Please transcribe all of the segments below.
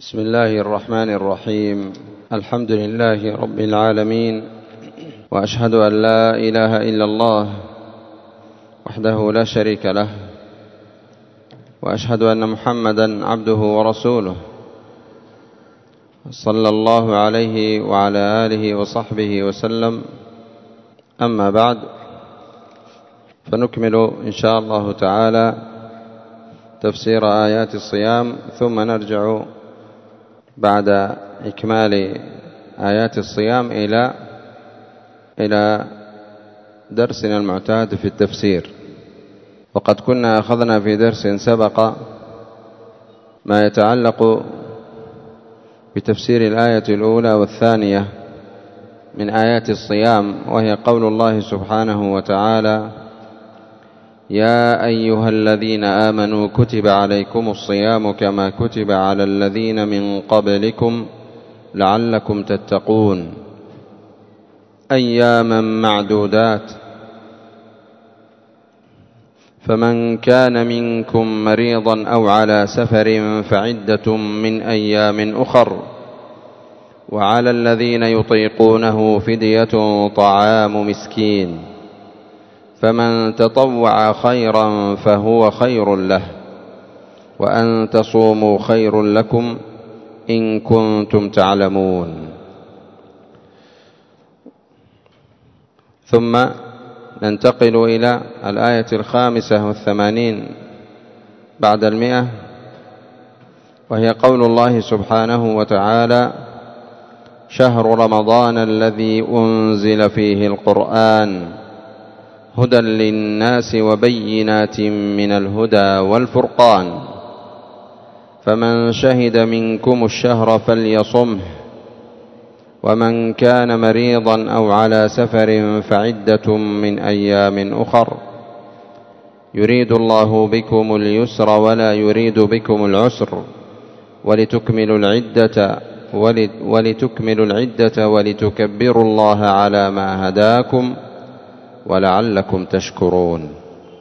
بسم الله الرحمن الرحيم. الحمد لله رب العالمين، وأشهد أن لا إله إلا الله وحده لا شريك له، وأشهد أن محمدا عبده ورسوله صلى الله عليه وعلى آله وصحبه وسلم. أما بعد، فنكمل إن شاء الله تعالى تفسير آيات الصيام، ثم نرجع بعد إكمال آيات الصيام إلى درسنا المعتاد في التفسير. وقد كنا أخذنا في درس سبق ما يتعلق بتفسير الآية الأولى والثانية من آيات الصيام، وهي قول الله سبحانه وتعالى: يا أيها الذين آمنوا كتب عليكم الصيام كما كتب على الذين من قبلكم لعلكم تتقون أياما معدودات، فمن كان منكم مريضا أو على سفر فعدة من أيام أخر، وعلى الذين يطيقونه فدية طعام مسكين، فمن تطوع خيرا فهو خير له، وأن تصوموا خير لكم إن كنتم تعلمون. ثم ننتقل إلى الآية 85 بعد 100، وهي قول الله سبحانه وتعالى: شهر رمضان الذي أنزل فيه القرآن هدى للناس وبينات من الهدى والفرقان، فمن شهد منكم الشهر فليصمه، ومن كان مريضا أو على سفر فعدة من أيام أخر، يريد الله بكم اليسر ولا يريد بكم العسر، ولتكملوا العدة ولتكبروا الله على ما هداكم ولعلكم تشكرون.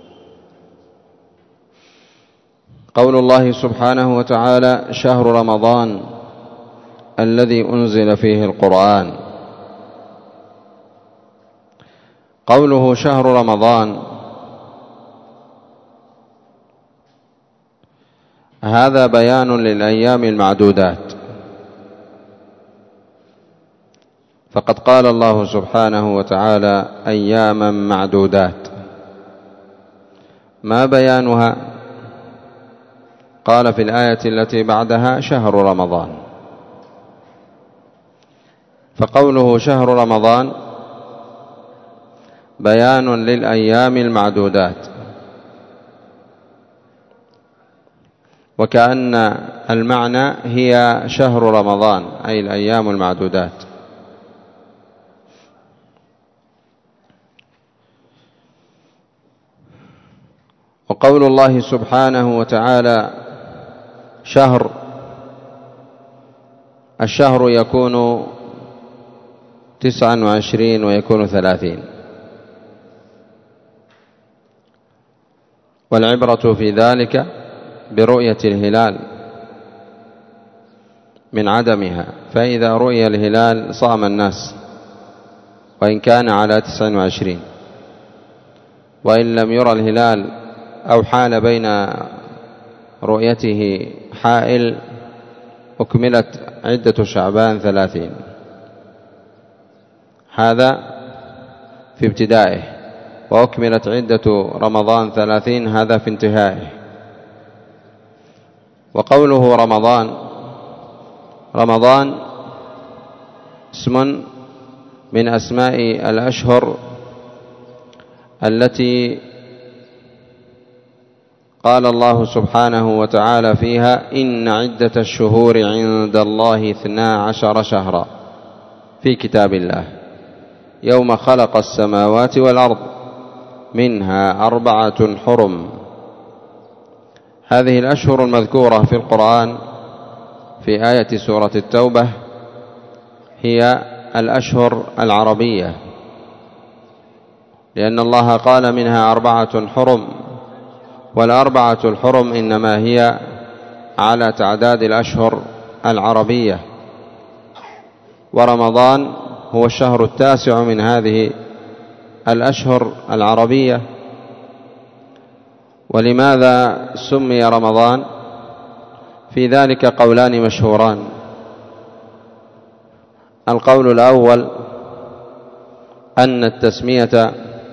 قول الله سبحانه وتعالى: شهر رمضان الذي أنزل فيه القرآن. قوله شهر رمضان هذا بيان للأيام المعدودات، فقد قال الله سبحانه وتعالى: أياما معدودات. ما بيانها؟ قال في الآية التي بعدها: شهر رمضان. فقوله شهر رمضان بيان للأيام المعدودات، وكأن المعنى هي شهر رمضان أي الأيام المعدودات. وقول الله سبحانه وتعالى شهر، الشهر يكون 29 ويكون 30، والعبرة في ذلك برؤية الهلال من عدمها، فإذا رؤي الهلال صام الناس وإن كان على 29، وإن لم يرى الهلال أو حال بين رؤيته حائل أكملت عدة شعبان 30. هذا في ابتدائه، وأكملت عدة رمضان 30 هذا في انتهائه. وقوله رمضان اسم من أسماء الأشهر التي قال الله سبحانه وتعالى فيها: إن عدة الشهور عند الله 12 شهرا في كتاب الله يوم خلق السماوات والأرض منها 4 حرم. هذه الأشهر المذكورة في القرآن في آية سورة التوبة هي الأشهر العربية، لأن الله قال منها 4 حرم، والأربعة الحرم إنما هي على تعداد الأشهر العربية، ورمضان هو الشهر التاسع من هذه الأشهر العربية. ولماذا سمي رمضان؟ في ذلك قولان مشهوران. القول الأول أن التسمية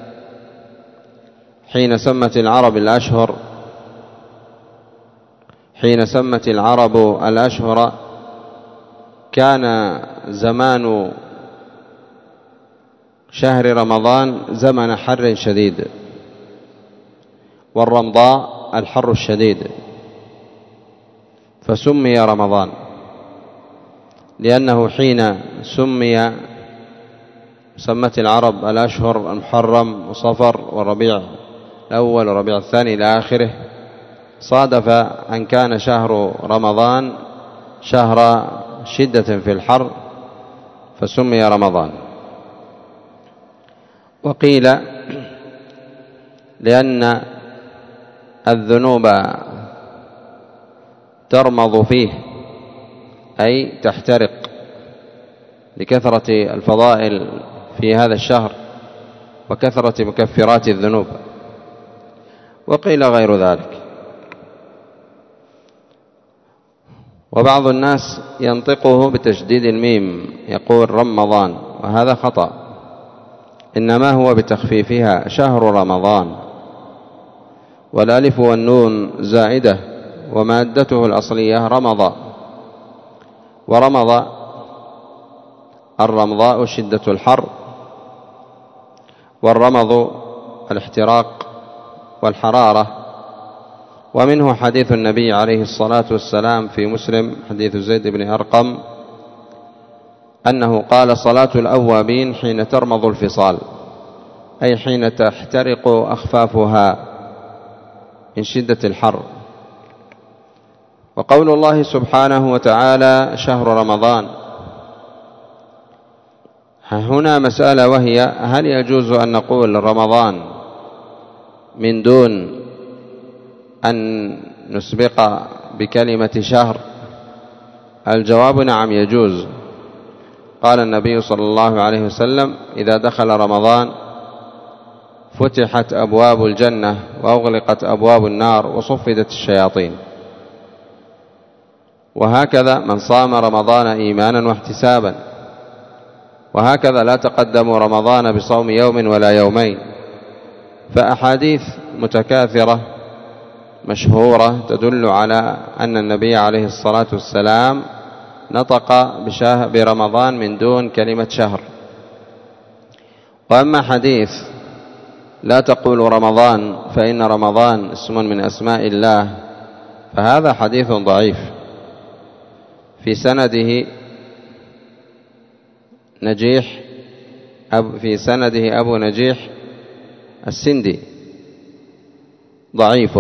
حين سمت العرب الأشهر كان زمان شهر رمضان زمن حر شديد، والرمضاء الحر الشديد، فسمي رمضان لأنه حين سمت العرب الأشهر المحرم وصفر والربيع الأول والربيع الثاني إلى آخره، صادف أن كان شهر رمضان شهر شدة في الحر فسمي رمضان. وقيل لأن الذنوب ترمض فيه، أي تحترق لكثرة الفضائل في هذا الشهر وكثرة مكفرات الذنوب. وقيل غير ذلك. وبعض الناس ينطقه بتشديد الميم يقول رمضان، وهذا خطأ، إنما هو بتخفيفها شهر رمضان، والألف والنون زائدة ومادته الأصلية رمض، ورمض الرمضاء شدة الحر، والرمض الاحتراق والحرارة. ومنه حديث النبي عليه الصلاة والسلام في مسلم، حديث زيد بن أرقم، أنه قال صلاة الأوابين حين ترمض الفصال، أي حين تحترق أخفافها من شدة الحر. وقول الله سبحانه وتعالى شهر رمضان، هنا مسألة، وهي هل يجوز أن نقول رمضان من دون أن نسبق بكلمة شهر؟ الجواب نعم يجوز. قال النبي صلى الله عليه وسلم إذا دخل رمضان فتحت أبواب الجنة وأغلقت أبواب النار وصفدت الشياطين. وهكذا من صام رمضان إيمانا واحتسابا، وهكذا لا تقدم رمضان بصوم يوم ولا يومين. فأحاديث متكاثرة مشهورة تدل على أن النبي عليه الصلاة والسلام نطق برمضان من دون كلمة شهر. وأما حديث لا تقول رمضان فإن رمضان اسم من أسماء الله، فهذا حديث ضعيف في سنده أبو نجيح السندي ضعيف.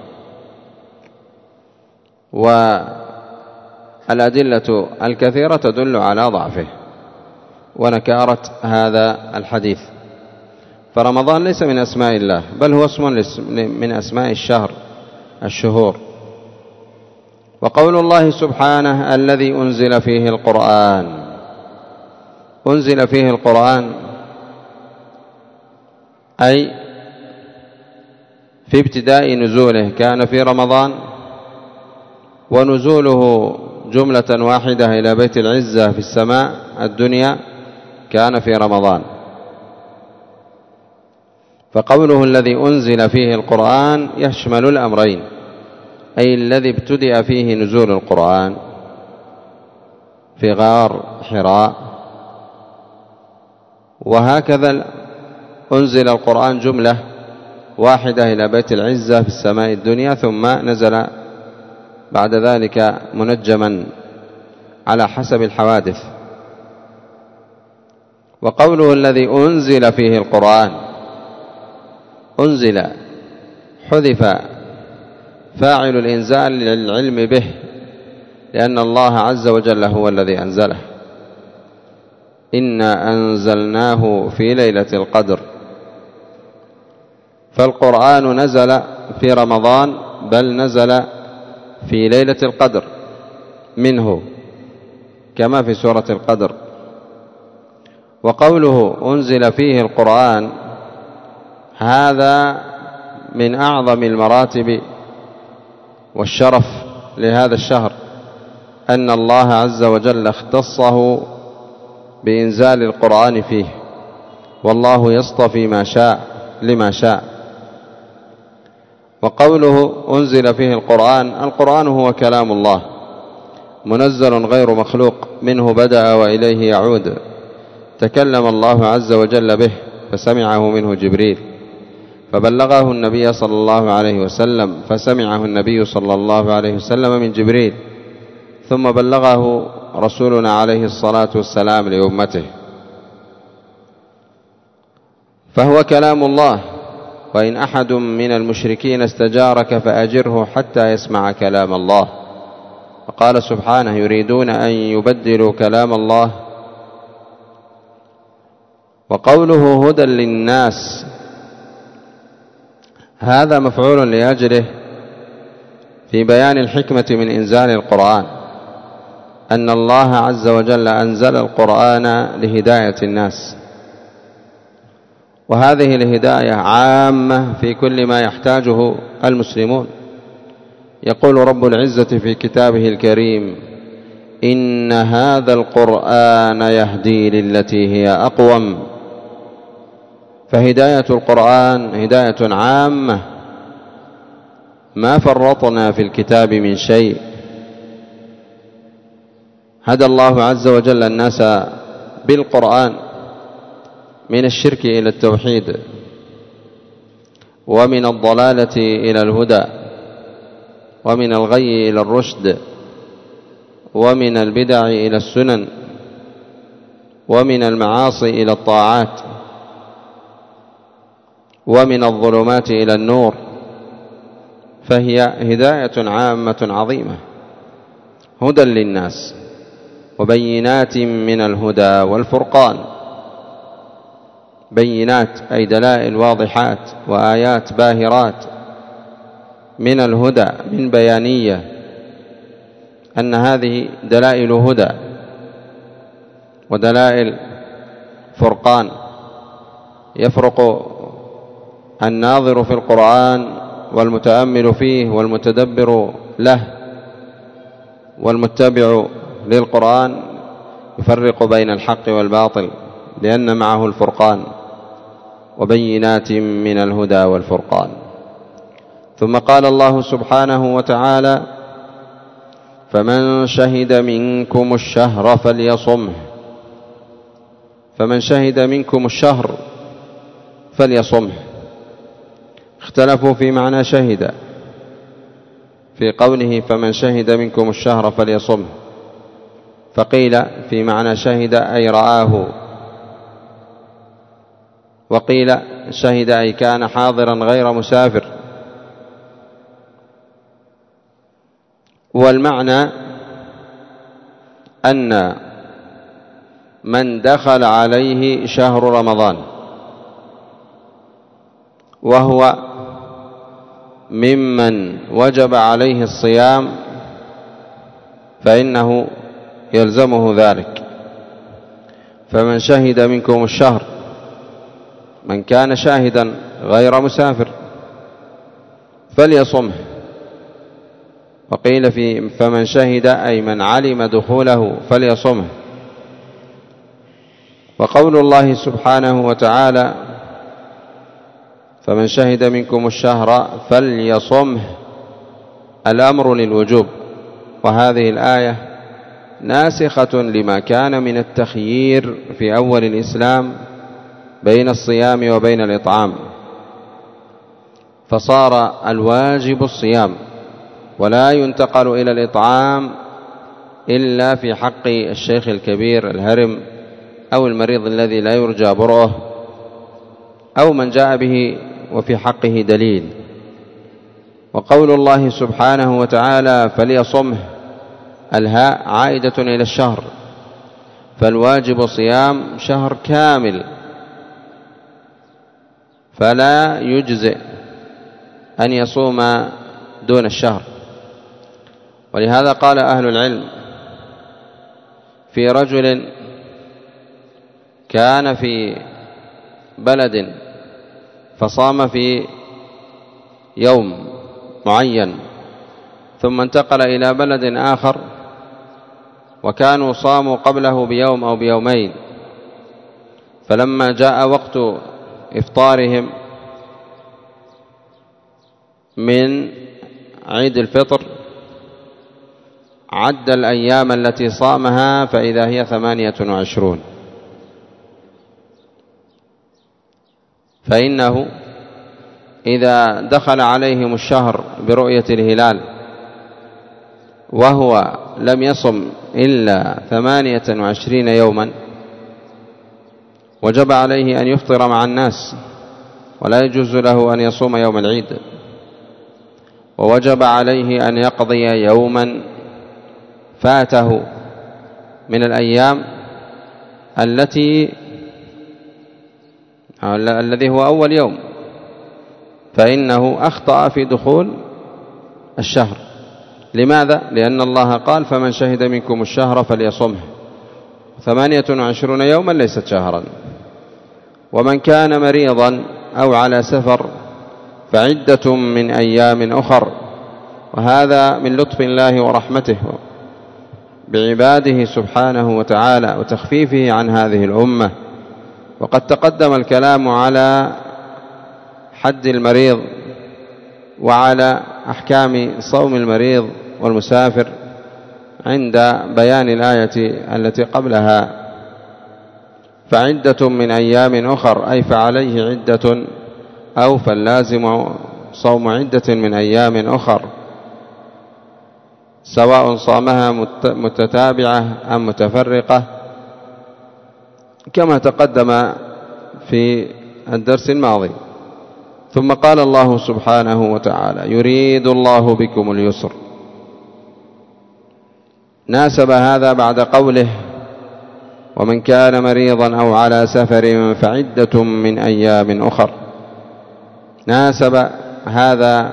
والأدلة الكثيرة تدل على ضعفه ونكارة هذا الحديث. فرمضان ليس من أسماء الله، بل هو اسم من أسماء الشهور. وقول الله سبحانه الذي أنزل فيه القرآن، أنزل فيه القرآن أي في ابتداء نزوله كان في رمضان، ونزوله جملة واحدة إلى بيت العزة في السماء الدنيا كان في رمضان. فقوله الذي أنزل فيه القرآن يشمل الأمرين، أي الذي ابتدأ فيه نزول القرآن في غار حراء، وهكذا أنزل القرآن جملة واحدة إلى بيت العزة في السماء الدنيا، ثم نزل بعد ذلك منجما على حسب الحوادث. وقوله الذي أنزل فيه القرآن، أنزل حذف فاعل الإنزال للعلم به، لأن الله عز وجل هو الذي أنزله. إنا أنزلناه في ليلة القدر. فالقرآن نزل في رمضان، بل نزل في ليلة القدر منه كما في سورة القدر. وقوله أنزل فيه القرآن هذا من أعظم المراتب والشرف لهذا الشهر، أن الله عز وجل اختصه بإنزال القرآن فيه، والله يصطفي ما شاء لما شاء. وقوله أنزل فيه القرآن هو كلام الله منزل غير مخلوق، منه بدأ وإليه يعود، تكلم الله عز وجل به فسمعه منه جبريل، فبلغه النبي صلى الله عليه وسلم فسمعه النبي صلى الله عليه وسلم من جبريل، ثم بلغه رسولنا عليه الصلاة والسلام لأمته، فهو كلام الله. وإن أحد من المشركين استجارك فأجره حتى يسمع كلام الله. وقال سبحانه يريدون أن يبدلوا كلام الله. وقوله هدى للناس هذا مفعول لأجله في بيان الحكمة من إنزال القرآن، أن الله عز وجل أنزل القرآن لهداية الناس، وهذه الهداية عامة في كل ما يحتاجه المسلمون. يقول رب العزة في كتابه الكريم إن هذا القرآن يهدي للتي هي أقوم. فهداية القرآن هداية عامة، ما فرطنا في الكتاب من شيء. هدى الله عز وجل الناس بالقرآن من الشرك إلى التوحيد، ومن الضلالة إلى الهدى، ومن الغي إلى الرشد، ومن البدع إلى السنن، ومن المعاصي إلى الطاعات، ومن الظلمات إلى النور. فهي هداية عامة عظيمة، هدى للناس وبينات من الهدى والفرقان. بينات أي دلائل واضحات وآيات باهرات من الهدى، من بيانية أن هذه دلائل هدى ودلائل فرقان. يفرق الناظر في القرآن والمتأمل فيه والمتدبر له والمتبع للقرآن، يفرق بين الحق والباطل لأن معه الفرقان، وبينات من الهدى والفرقان. ثم قال الله سبحانه وتعالى فمن شهد منكم الشهر فليصمه. فمن شهد منكم الشهر فليصمه. اختلفوا في معنى شهد في قوله فمن شهد منكم الشهر فليصمه، فقيل في معنى شهد أي رآه، وقيل شهد أي كان حاضرا غير مسافر. والمعنى أن من دخل عليه شهر رمضان وهو ممن وجب عليه الصيام فإنه يلزمه ذلك. فمن شهد منكم الشهر، من كان شاهدا غير مسافر فليصمه. وقيل في فمن شهد أي من علم دخوله فليصمه. وقول الله سبحانه وتعالى فمن شهد منكم الشهر فليصمه الأمر للوجوب، وهذه الآية ناسخة لما كان من التخيير في أول الإسلام بين الصيام وبين الإطعام، فصار الواجب الصيام ولا ينتقل إلى الإطعام إلا في حق الشيخ الكبير الهرم أو المريض الذي لا يرجى برؤه أو من جاء به وفي حقه دليل. وقول الله سبحانه وتعالى فليصمه الهاء عائدة إلى الشهر، فالواجب صيام شهر كامل، فلا يجزئ أن يصوم دون الشهر. ولهذا قال أهل العلم في رجل كان في بلد فصام في يوم معين ثم انتقل إلى بلد آخر وكانوا صاموا قبله بيوم أو بيومين، فلما جاء وقت إفطارهم من عيد الفطر عد الأيام التي صامها فإذا هي 28. فإنه إذا دخل عليهم الشهر برؤية الهلال وهو لم يصم إلا 28 يوما وجب عليه أن يفطر مع الناس ولا يجوز له أن يصوم يوم العيد، ووجب عليه أن يقضي يوما فاته من الأيام الذي هو أول يوم، فإنه أخطأ في دخول الشهر. لماذا؟ لأن الله قال فمن شهد منكم الشهر فليصمه، 28 يوما ليست شهرا. ومن كان مريضا أو على سفر فعدة من أيام أخر، وهذا من لطف الله ورحمته بعباده سبحانه وتعالى وتخفيفه عن هذه الأمة. وقد تقدم الكلام على حد المريض وعلى أحكام صوم المريض والمسافر عند بيان الآية التي قبلها، فعدة من أيام أخر أي فعليه عدة أو فاللازم صوم عدة من أيام أخر سواء صامها متتابعة أم متفرقة كما تقدم في الدرس الماضي. ثم قال الله سبحانه وتعالى يريد الله بكم اليسر، ناسب هذا بعد قوله ومن كان مريضا أو على سفر فعدة من أيام أخر، ناسب هذا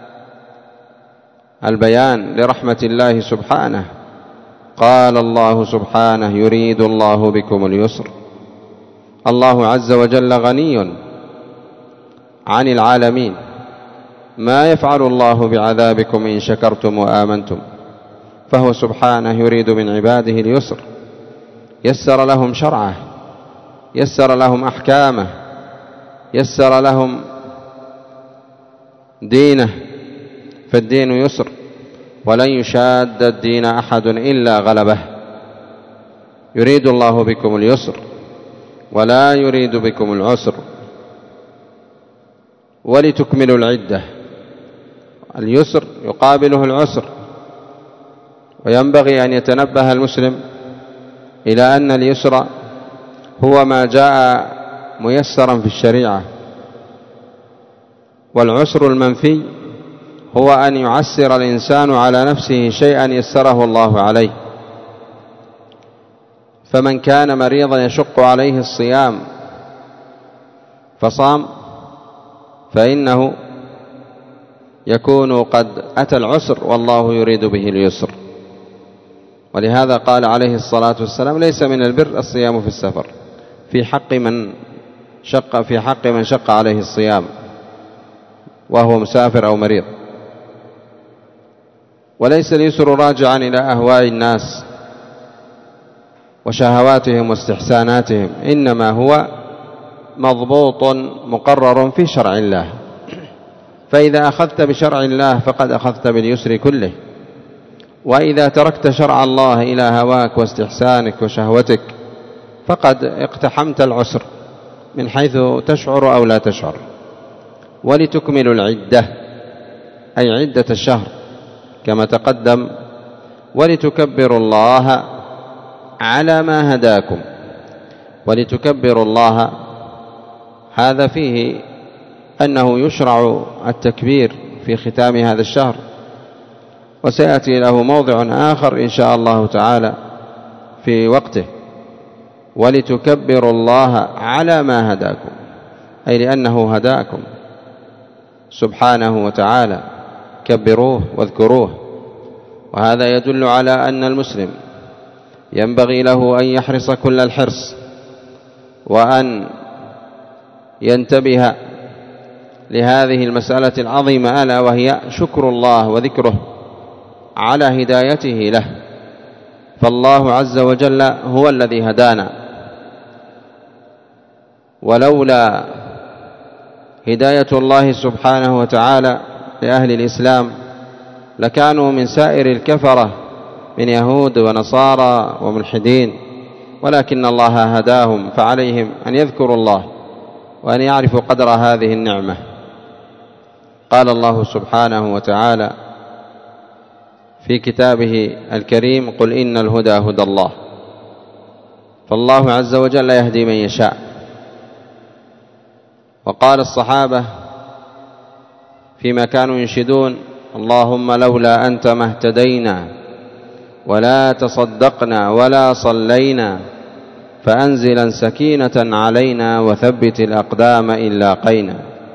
البيان لرحمة الله سبحانه. قال الله سبحانه يريد الله بكم اليسر. الله عز وجل غني عن العالمين، ما يفعل الله بعذابكم إن شكرتم وآمنتم، فهو سبحانه يريد من عباده اليسر، يسر لهم شرعه، يسر لهم أحكامه، يسر لهم دينه، فالدين يسر ولن يشاد الدين أحد إلا غلبه. يريد الله بكم اليسر ولا يريد بكم العسر ولتكملوا العدة. اليسر يقابله العسر، وينبغي أن يتنبه المسلم إلى أن اليسر هو ما جاء ميسرا في الشريعة، والعسر المنفي هو أن يعسر الإنسان على نفسه شيئا يسره الله عليه. فمن كان مريضا يشق عليه الصيام فصام فإنه يكون قد أتى العسر والله يريد به اليسر. ولهذا قال عليه الصلاة والسلام ليس من البر الصيام في السفر في حق من شق عليه الصيام وهو مسافر أو مريض. وليس اليسر راجعا إلى أهواء الناس وشهواتهم واستحساناتهم، إنما هو مضبوط مقرر في شرع الله. فإذا أخذت بشرع الله فقد أخذت باليسر كله، وإذا تركت شرع الله إلى هواك واستحسانك وشهوتك فقد اقتحمت العسر من حيث تشعر أو لا تشعر. ولتكملوا العدة أي عدة الشهر كما تقدم، ولتكبروا الله على ما هداكم. ولتكبروا الله هذا فيه أنه يشرع التكبير في ختام هذا الشهر، وسيأتي له موضع آخر إن شاء الله تعالى في وقته. ولتكبروا الله على ما هداكم أي لأنه هداكم سبحانه وتعالى، كبروه واذكروه. وهذا يدل على أن المسلم ينبغي له أن يحرص كل الحرص وأن ينتبه لهذه المسألة العظيمة، ألا وهي شكر الله وذكره على هدايته له. فالله عز وجل هو الذي هدانا، ولولا هداية الله سبحانه وتعالى لأهل الإسلام لكانوا من سائر الكفرة من يهود ونصارى وملحدين، ولكن الله هداهم، فعليهم أن يذكروا الله وأن يعرفوا قدر هذه النعمة. قال الله سبحانه وتعالى في كتابه الكريم: قل إن الهدى هدى الله. فالله عز وجل يهدي من يشاء. وقال الصحابة فيما كانوا ينشدون: اللهم لولا أنت ما اهتدينا ولا تصدقنا ولا صلينا، فأنزلا سكينة علينا وثبت الأقدام إن لاقينا.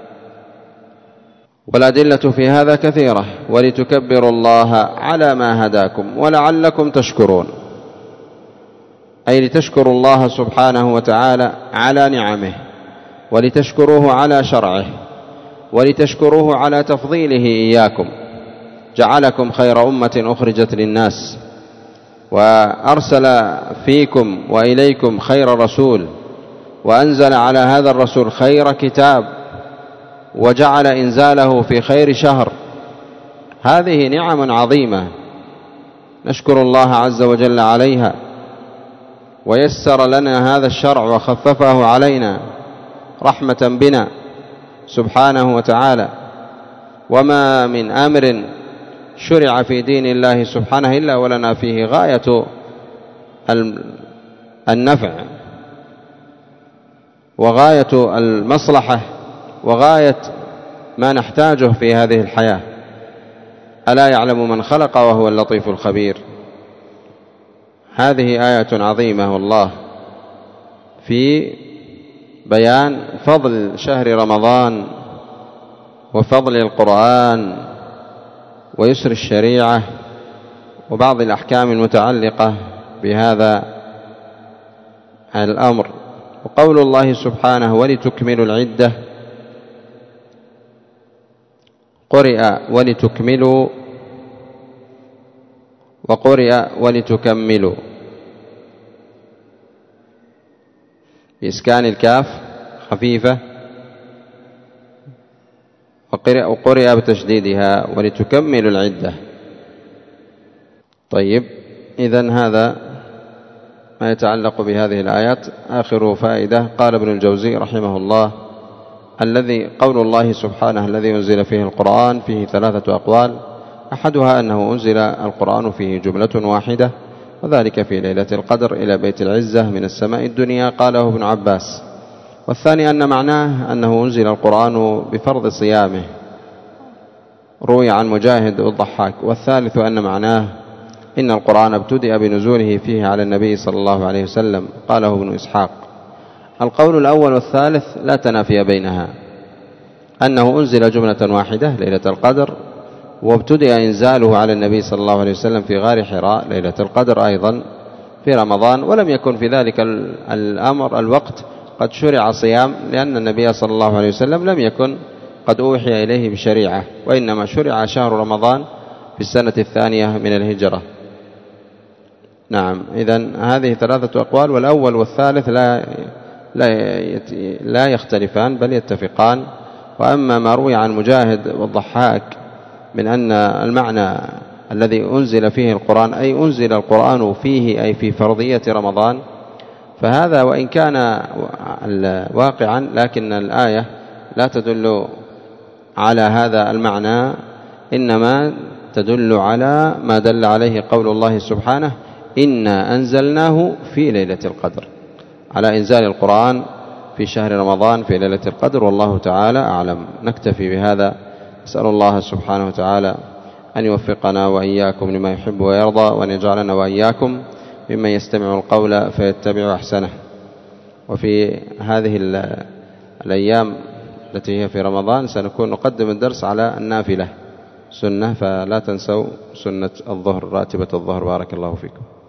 والأدلة في هذا كثيرة. ولتكبروا الله على ما هداكم ولعلكم تشكرون، أي لتشكروا الله سبحانه وتعالى على نعمه، ولتشكروه على شرعه، ولتشكروه على تفضيله إياكم، جعلكم خير أمة أخرجت للناس، وأرسل فيكم وإليكم خير رسول، وأنزل على هذا الرسول خير كتاب، وجعل إنزاله في خير شهر. هذه نعم عظيمة نشكر الله عز وجل عليها، ويسر لنا هذا الشرع وخففه علينا رحمة بنا سبحانه وتعالى. وما من أمر شرع في دين الله سبحانه إلا ولنا فيه غاية النفع وغاية المصلحة وغاية ما نحتاجه في هذه الحياة. ألا يعلم من خلق وهو اللطيف الخبير. هذه آية عظيمة والله في بيان فضل شهر رمضان وفضل القرآن ويسر الشريعة وبعض الأحكام المتعلقة بهذا الأمر. وقول الله سبحانه: ولتكملوا العدة، قرئ ولتكملوا وقرئ ولتكملوا بإسكان الكاف خفيفة، وقرئ بتشديدها ولتكملوا العدة. طيب، إذن هذا ما يتعلق بهذه الآيات. آخر فائدة: قال ابن الجوزي رحمه الله: قول الله سبحانه الذي أنزل فيه القرآن فيه 3 أقوال، أحدها أنه أنزل القرآن فيه جملة واحدة، وذلك في ليلة القدر إلى بيت العزة من السماء الدنيا، قاله ابن عباس. والثاني أن معناه أنه أنزل القرآن بفرض صيامه، روي عن مجاهد والضحاك. والثالث أن معناه إن القرآن ابتدأ بنزوله فيه على النبي صلى الله عليه وسلم، قاله ابن إسحاق. القول الأول والثالث لا تنافي بينها، أنه أنزل جملة واحدة ليلة القدر، وابتدأ إنزاله على النبي صلى الله عليه وسلم في غار حراء ليلة القدر أيضا في رمضان، ولم يكن في ذلك الأمر الوقت قد شرع صيام، لأن النبي صلى الله عليه وسلم لم يكن قد أوحي إليه بشريعة، وإنما شرع شهر رمضان في السنة 2 من الهجرة. نعم، إذن هذه 3 أقوال، والأول والثالث لا يختلفان بل يتفقان. وأما ما روي عن مجاهد والضحاك من أن المعنى الذي أنزل فيه القرآن أي أنزل القرآن فيه أي في فرضية رمضان، فهذا وإن كان واقعا لكن الآية لا تدل على هذا المعنى، إنما تدل على ما دل عليه قول الله سبحانه: إنا أنزلناه في ليلة القدر، على إنزال القرآن في شهر رمضان في ليلة القدر. والله تعالى أعلم. نكتفي بهذا. أسأل الله سبحانه وتعالى أن يوفقنا وإياكم لما يحب ويرضى، وأن يجعلنا وإياكم ممن يستمع القول فيتبع أحسنه. وفي هذه الأيام التي هي في رمضان سنكون نقدم الدرس على النافلة سنة، فلا تنسوا سنة الظهر، راتبة الظهر. بارك الله فيكم.